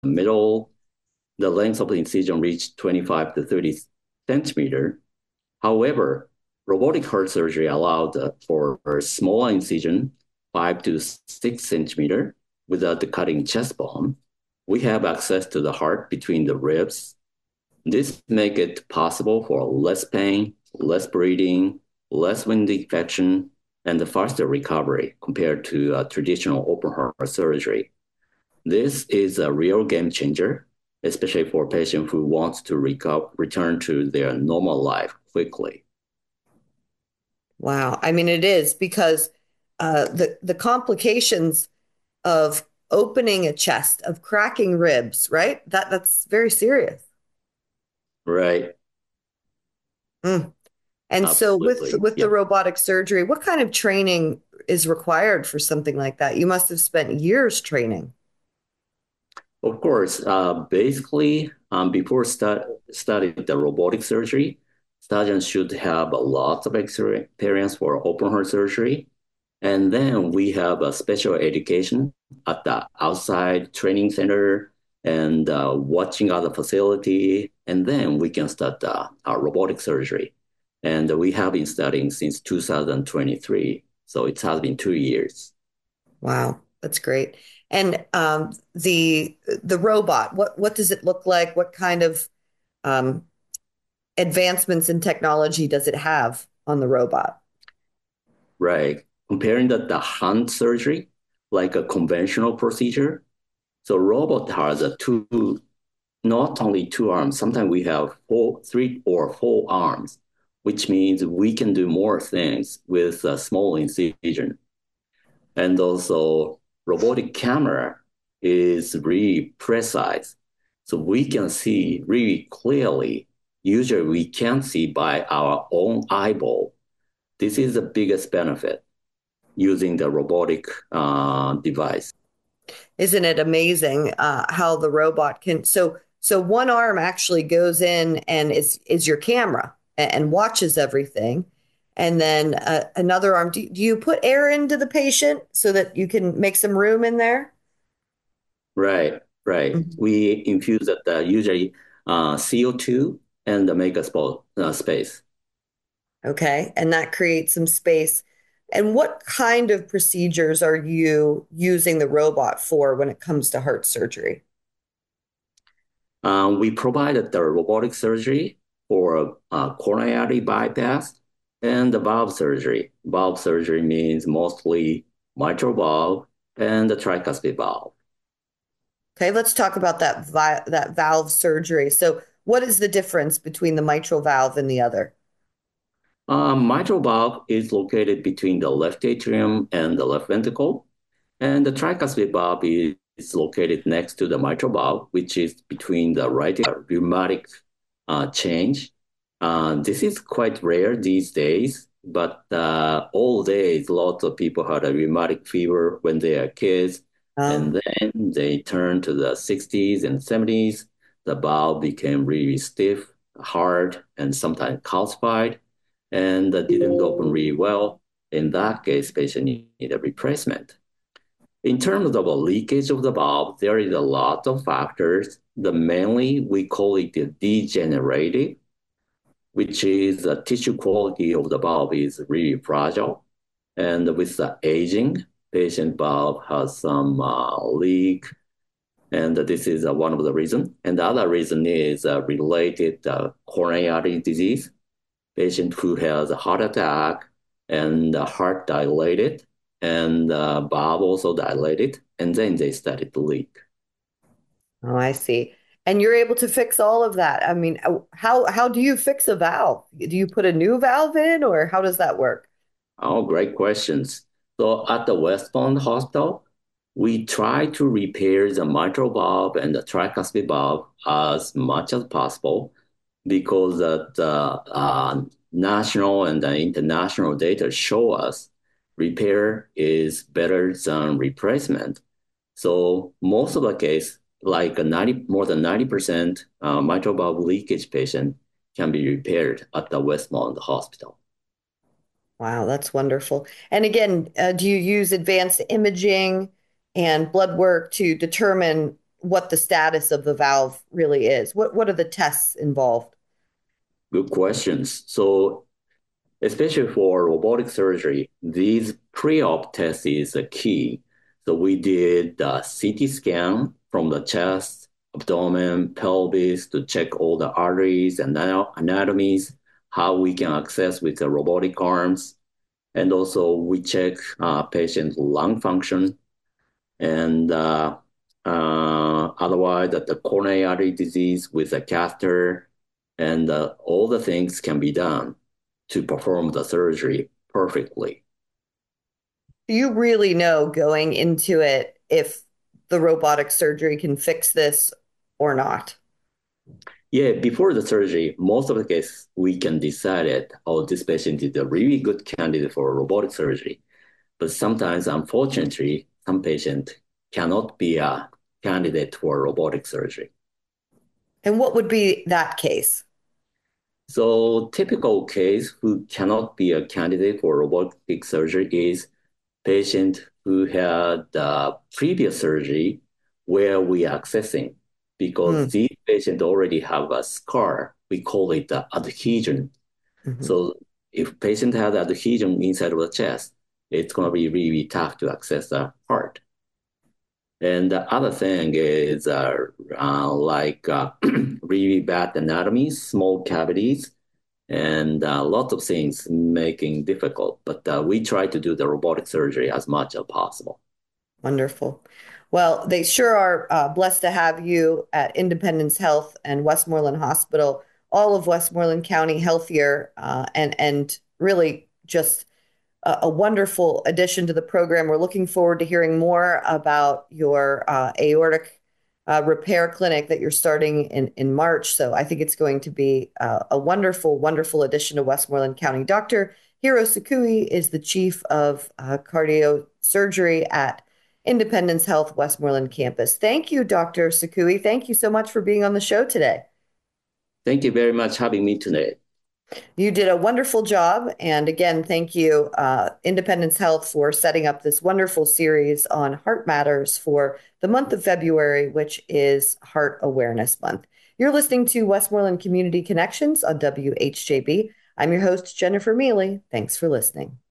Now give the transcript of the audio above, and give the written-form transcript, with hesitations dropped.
middle, the length of the incision reached 25 to 30 centimeter. However, robotic heart surgery allowed for a small incision, 5 to 6 centimeter, without the cutting chest bone. We have access to the heart between the ribs. This makes it possible for less pain, less bleeding, less wound infection, and the faster recovery compared to traditional open heart surgery. This is a real game changer, especially for patients who want to return to their normal life quickly. Wow. I mean, it is because the complications of opening a chest, of cracking ribs, right? That's very serious. Right, Mm. And so absolutely. with the Yeah. robotic surgery, what kind of training is required for something like that? You must have spent years training. Of course, basically, before studying the robotic surgery, surgeons should have a lot of experience for open heart surgery. And then we have a special education at the outside training center and watching other facility. And then we can start our robotic surgery. And we have been studying since 2023. So it has been 2 years. Wow, that's great. And the robot, what does it look like? What kind of um, advancements in technology does it have on the robot? Right. Comparing the hand surgery, like a conventional procedure. So robot has not only two arms, sometimes we have three or four arms, which means we can do more things with a small incision. And also robotic camera is really precise. So we can see really clearly. Usually we can't see by our own eyeball. This is the biggest benefit using the robotic device. Isn't it amazing how the robot can so one arm actually goes in and is your camera and watches everything. And then another arm, do you put air into the patient so that you can make some room in there? Right, right. Mhm. We infuse that usually CO2 and make a space. Okay. And that creates some space. And what kind of procedures are you using the robot for when it comes to heart surgery? We provided the robotic surgery for coronary bypass and the valve surgery. Valve surgery means mostly mitral valve and the tricuspid valve. Okay, let's talk about that valve surgery. So, what is the difference between the mitral valve and the other? Mitral valve is located between the left atrium and the left ventricle, and the tricuspid valve is located next to the mitral valve, which is between the right rheumatic change. This is quite rare these days, but all days, lots of people had a rheumatic fever when they are kids, Uh, and then they turn to the 60s and 70s. The valve became really stiff, hard, and sometimes calcified, and that didn't open really well. In that case, patient need a replacement. In terms of a leakage of the valve, there is a lot of factors. The mainly we call it the degenerative, which is the tissue quality of the valve is really fragile. And with the aging, patient valve has some leak, and this is one of the reasons. And the other reason is related coronary disease. Patient who has a heart attack and the heart dilated and the valve also dilated, and then they started to leak. oh, I see. And you're able to fix all of that. I mean, how do you fix a valve? Do you put a new valve in, or how does that work? Oh, great questions. So at the Westbourne Hospital, we try to repair the mitral valve and the tricuspid valve as much as possible because the national and the international data show us repair is better than replacement. So most of the case, like more than 90% mitral valve leakage patient can be repaired at the Westmont Hospital. Wow, that's wonderful. And again, do you use advanced imaging and blood work to determine what the status of the valve really is? What are the tests involved? Good questions. So especially for robotic surgery, these pre-op tests is a key. So we did the CT scan from the chest, abdomen, pelvis to check all the arteries and anatomies, how we can access with the robotic arms. And also we check patient lung function and otherwise that the coronary artery disease with a catheter and all the things can be done to perform the surgery perfectly. Do you really know going into it if the robotic surgery can fix this or not? Yeah, before the surgery, most of the cases we can decide it, oh, this patient is a really good candidate for robotic surgery. But sometimes, unfortunately, some patient cannot be a candidate for robotic surgery. And what would be that case? So typical case who cannot be a candidate for robotic surgery is patient who had previous surgery where we are accessing because Mm, these patients already have a scar. We call it the adhesion. mhm. So if patient has adhesion inside of the chest, it's going to be really tough to access the heart. And the other thing is really bad anatomy, small cavities, and lots of things making difficult. But we try to do the robotic surgery as much as possible. Wonderful. Well, they sure are blessed to have you at Independence Health and Westmoreland Hospital, all of Westmoreland County healthier, and really just a wonderful addition to the program. We're looking forward to hearing more about your aortic repair clinic that you're starting in March. So I think it's going to be a wonderful, wonderful addition to Westmoreland County. Dr. Hiro Sukui is the chief of cardio surgery at Independence Health Westmoreland campus. Thank you, Dr. Sukui. Thank you so much for being on the show today. Thank you very much for having me today. You did a wonderful job. And again, thank you, Independence Health, for setting up this wonderful series on Heart Matters for the month of February, which is Heart Awareness Month. You're listening to Westmoreland Community Connections on WHJB. I'm your host, Jennifer Mealy. Thanks for listening.